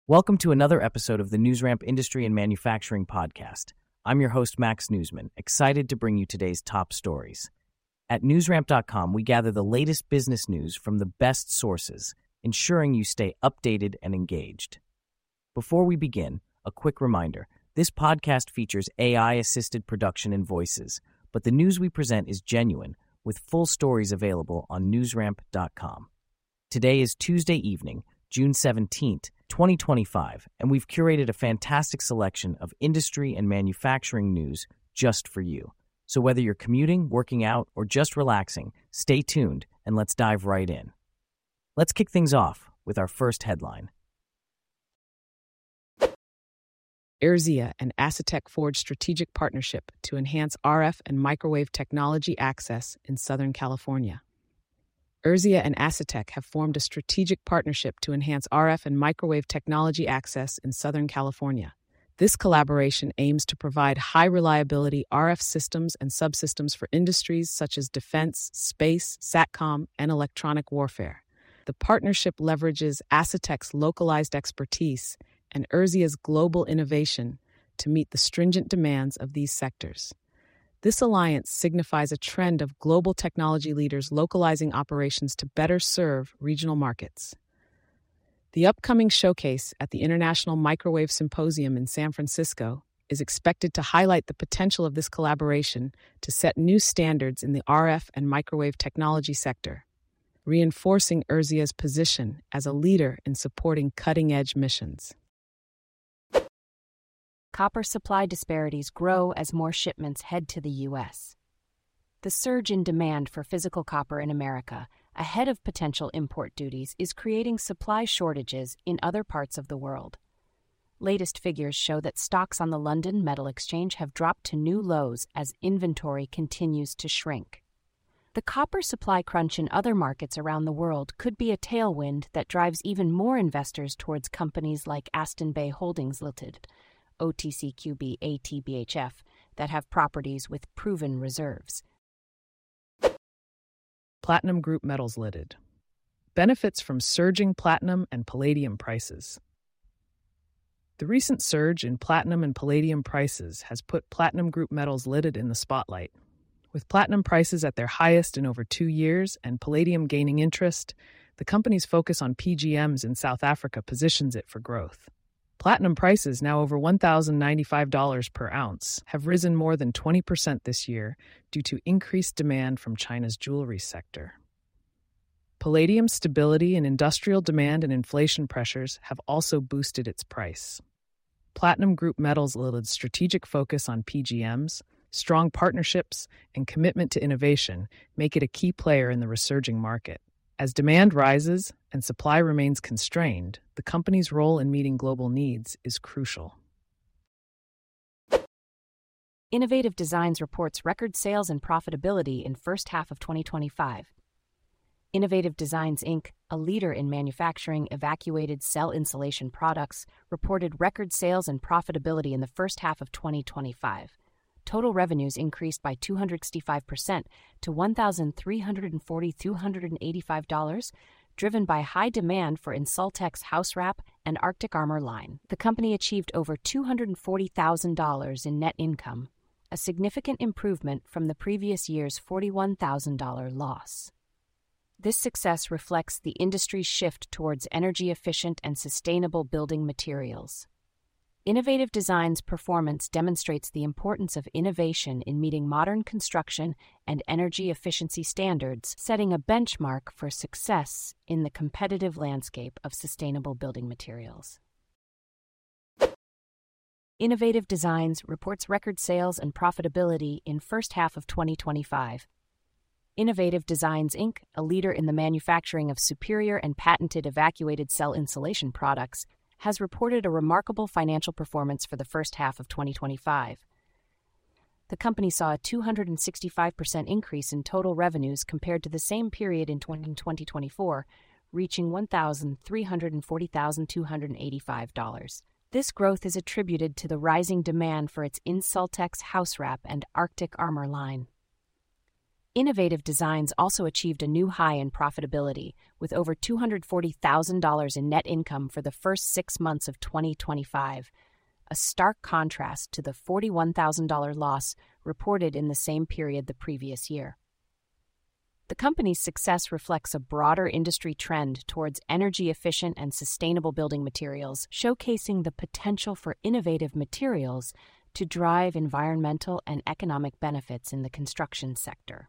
Welcome to another episode of the NewsRamp Industry and Manufacturing Podcast. I'm your host, Max Newsman, excited to bring you today's top stories. At newsramp.com, we gather the latest business news from the best sources, ensuring you stay updated and engaged. Before we begin, a quick reminder. This podcast features AI-assisted production and voices, but the news we present is genuine, with full stories available on newsramp.com. Today is Tuesday evening, June 17th, 2025, and we've curated a fantastic selection of industry and manufacturing news just for you. So whether you're commuting, working out, or just relaxing, stay tuned and let's dive right in. Let's kick things off with our first headline. Erzia and Acetec forged strategic partnership to enhance RF and microwave technology access in Southern California. Erzia and Acetec have formed a strategic partnership to enhance RF and microwave technology access in Southern California. This collaboration aims to provide high-reliability RF systems and subsystems for industries such as defense, space, SATCOM, and electronic warfare. The partnership leverages Acetec's localized expertise and Erzia's global innovation to meet the stringent demands of these sectors. This alliance signifies a trend of global technology leaders localizing operations to better serve regional markets. The upcoming showcase at the International Microwave Symposium in San Francisco is expected to highlight the potential of this collaboration to set new standards in the RF and microwave technology sector, reinforcing Erzia's position as a leader in supporting cutting-edge missions. Copper supply disparities grow as more shipments head to the U.S. The surge in demand for physical copper in America, ahead of potential import duties, is creating supply shortages in other parts of the world. Latest figures show that stocks on the London Metal Exchange have dropped to new lows as inventory continues to shrink. The copper supply crunch in other markets around the world could be a tailwind that drives even more investors towards companies like Aston Bay Holdings Limited, OTCQB ATBHF, that have properties with proven reserves. Platinum Group Metals Limited benefits from surging platinum and palladium prices. The recent surge in platinum and palladium prices has put Platinum Group Metals Limited in the spotlight. With platinum prices at their highest in over 2 years and palladium gaining interest, the company's focus on PGMs in South Africa positions it for growth. Platinum prices, now over $1,095 per ounce, have risen more than 20% this year due to increased demand from China's jewelry sector. Palladium's stability in industrial demand and inflation pressures have also boosted its price. Platinum Group Metals Limited's strategic focus on PGMs, strong partnerships, and commitment to innovation make it a key player in the resurging market. As demand rises and supply remains constrained, the company's role in meeting global needs is crucial. Innovative Designs reports record sales and profitability in first half of 2025. Innovative Designs, Inc., a leader in manufacturing evacuated cell insulation products, reported record sales and profitability in the first half of 2025. Total revenues increased by 265% to $1,340,285, driven by high demand for Insultec's house wrap and Arctic Armor line. The company achieved over $240,000 in net income, a significant improvement from the previous year's $41,000 loss. This success reflects the industry's shift towards energy-efficient and sustainable building materials. Innovative Designs' performance demonstrates the importance of innovation in meeting modern construction and energy efficiency standards, setting a benchmark for success in the competitive landscape of sustainable building materials. Innovative Designs reports record sales and profitability in first half of 2025. Innovative Designs, Inc., a leader in the manufacturing of superior and patented evacuated cell insulation products, has reported a remarkable financial performance for the first half of 2025. The company saw a 265% increase in total revenues compared to the same period in 2024, reaching $1,340,285. This growth is attributed to the rising demand for its Insultec's house wrap and Arctic Armor line. Innovative Designs also achieved a new high in profitability, with over $240,000 in net income for the first 6 months of 2025, a stark contrast to the $41,000 loss reported in the same period the previous year. The company's success reflects a broader industry trend towards energy-efficient and sustainable building materials, showcasing the potential for innovative materials to drive environmental and economic benefits in the construction sector.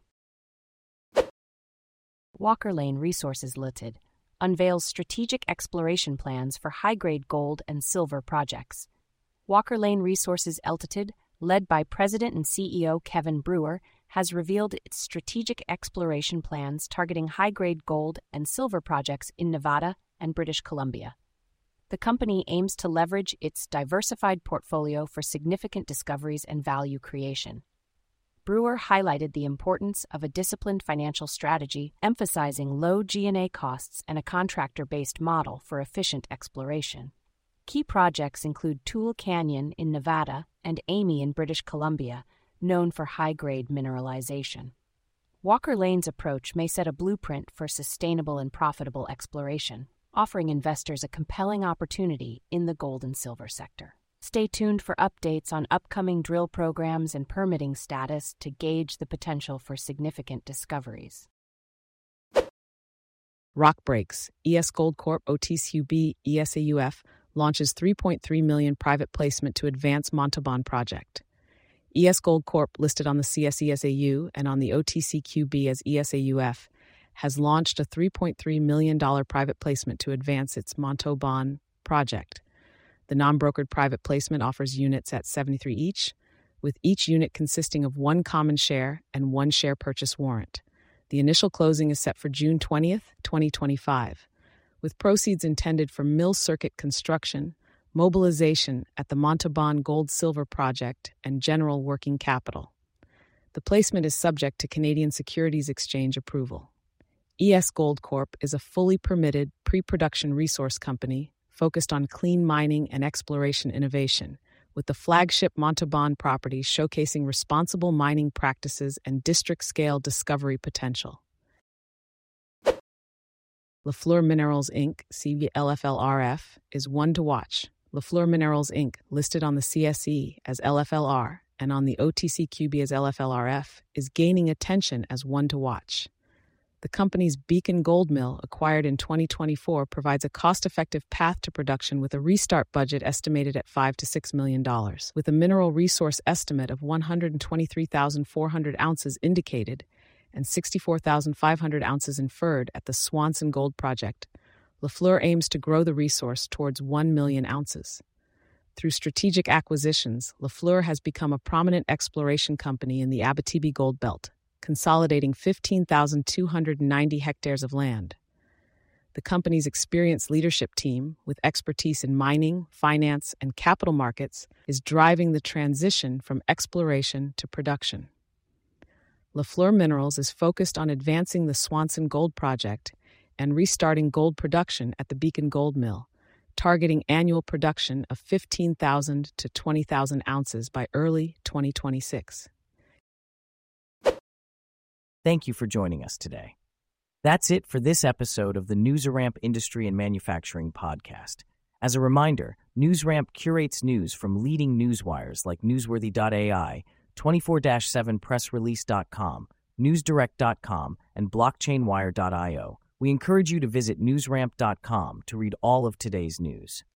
Walker Lane Resources Limited unveils strategic exploration plans for high-grade gold and silver projects. Walker Lane Resources Limited, led by President and CEO Kevin Brewer, has revealed its strategic exploration plans targeting high-grade gold and silver projects in Nevada and British Columbia. The company aims to leverage its diversified portfolio for significant discoveries and value creation. Brewer highlighted the importance of a disciplined financial strategy, emphasizing low G&A costs and a contractor-based model for efficient exploration. Key projects include Toole Canyon in Nevada and Amy in British Columbia, known for high-grade mineralization. Walker Lane's approach may set a blueprint for sustainable and profitable exploration, offering investors a compelling opportunity in the gold and silver sector. Stay tuned for updates on upcoming drill programs and permitting status to gauge the potential for significant discoveries. Rock Breaks, ES Gold Corp OTCQB ESAUF, launches $3.3 million private placement to advance Montauban project. ES Gold Corp, listed on the CSESAU and on the OTCQB as ESAUF, has launched a $3.3 million private placement to advance its Montauban project. The non-brokered private placement offers units at $73 each, with each unit consisting of 1 common share and 1 share purchase warrant. The initial closing is set for June 20th, 2025, with proceeds intended for mill circuit construction, mobilization at the Montauban Gold-Silver Project, and general working capital. The placement is subject to Canadian Securities Exchange approval. ES Gold Corp is a fully permitted pre-production resource company focused on clean mining and exploration innovation, with the flagship Montauban property showcasing responsible mining practices and district-scale discovery potential. Lafleur Minerals Inc., CLFLRF, is one to watch. Lafleur Minerals Inc., listed on the CSE as LFLR and on the OTCQB as LFLRF, is gaining attention as one to watch. The company's Beacon Gold Mill, acquired in 2024, provides a cost-effective path to production with a restart budget estimated at $5 to $6 million, with a mineral resource estimate of 123,400 ounces indicated and 64,500 ounces inferred at the Swanson Gold Project. Lafleur aims to grow the resource towards 1 million ounces. Through strategic acquisitions, Lafleur has become a prominent exploration company in the Abitibi Gold Belt, consolidating 15,290 hectares of land. The company's experienced leadership team, with expertise in mining, finance, and capital markets, is driving the transition from exploration to production. Lafleur Minerals is focused on advancing the Swanson Gold Project and restarting gold production at the Beacon Gold Mill, targeting annual production of 15,000 to 20,000 ounces by early 2026. Thank you for joining us today. That's it for this episode of the NewsRamp Industry and Manufacturing Podcast. As a reminder, NewsRamp curates news from leading newswires like Newsworthy.ai, 24/7pressrelease.com, NewsDirect.com, and BlockchainWire.io. We encourage you to visit newsramp.com to read all of today's news.